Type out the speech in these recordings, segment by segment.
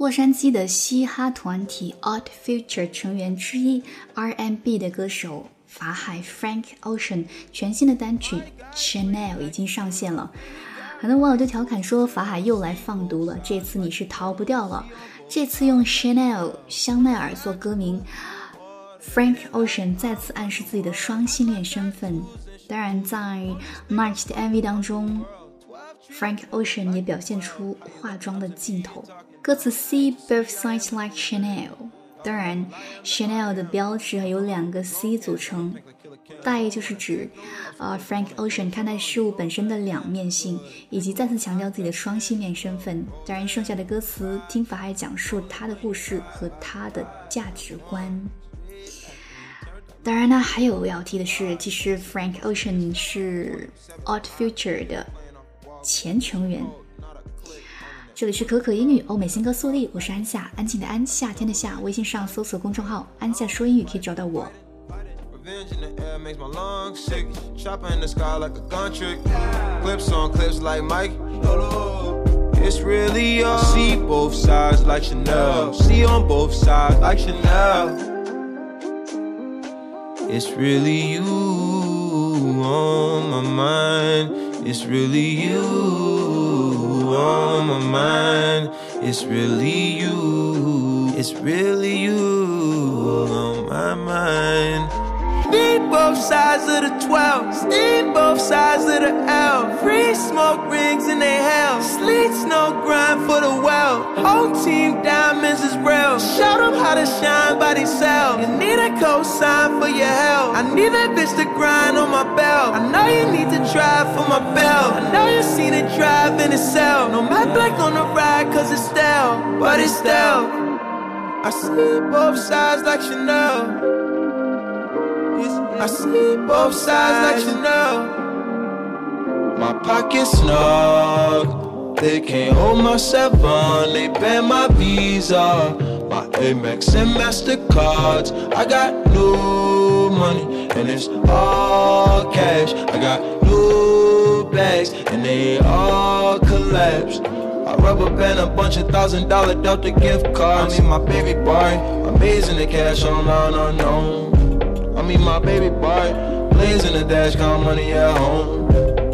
洛杉矶的嘻哈团体 Odd Future 成员之一 R&B 的歌手法海 Frank Ocean 全新的单曲 Chanel 已经上线了。很多网友就调侃说法海又来放毒了，这次你是逃不掉了。这次用 Chanel 香奈儿做歌名， Frank Ocean 再次暗示自己的双性恋身份。当然在 March 的 MV 当中， Frank Ocean 也表现出化妆的镜头。歌词 See both sides like Chanel， 当然 Chanel 的标志由2个 C 组成，大意就是指Frank Ocean 看待事物本身的两面性，以及再次强调自己的双性恋身份。当然剩下的歌词听法海讲述他的故事和他的价值观。当然呢，还有要提的是，其实 Frank Ocean 是 Odd Future 的前成员。这里是可可英语欧美新歌速递，我是安夏，安静的安，夏天的夏，微信上搜索公众号安夏说英语可以找到我。 Revenge in the air makes my lungs sick. Chopper in the sky like a gun trick. Clips on clips like Mike. It's really you. I see both sides like Chanel. See on both sides like Chanel. It's really you on my mind. It's really you on my mind. It's really you. It's really you on my mind. Need both sides of the 12, need both sides of the L. Free smoke rings in they hell. Sleets no grind for the well. Whole team diamonds is real. Show them how to shine by themselves. You need a cosign for your help. I need that bitch to grind on my belt. I know you need to drive for my belt. I know you seen it drive in itself. No matte black on the ride cause it's stale, but it's stale. I see both sides like Chanel. I see both sides like Chanel. My pocket's snug, they can't hold my 7. They ban my Visa, my Amex and MasterCards. I got new money and it's all cash. I got new bags and they all collapsed. I rubber band a bunch of $1,000 Delta gift cards. I mean my baby boy, amazing the cash online unknown. I mean my baby boy, blazing the dash, count money at home.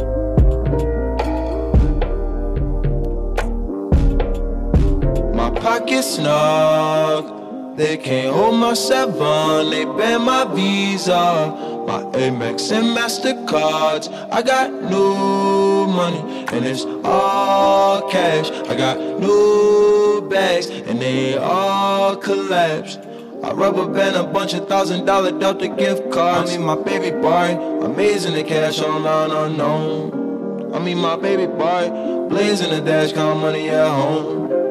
My pocket's snug, they can't hold my 7. They ban my Visa, my Amex and MasterCards. I got new money and it's all cash. I got new bags and they all collapsed. I rubber band a bunch of $1,000 Delta gift cards. I mean my baby boy, amazing the cash online unknown. I mean my baby boy, blazing the dash, count money at home.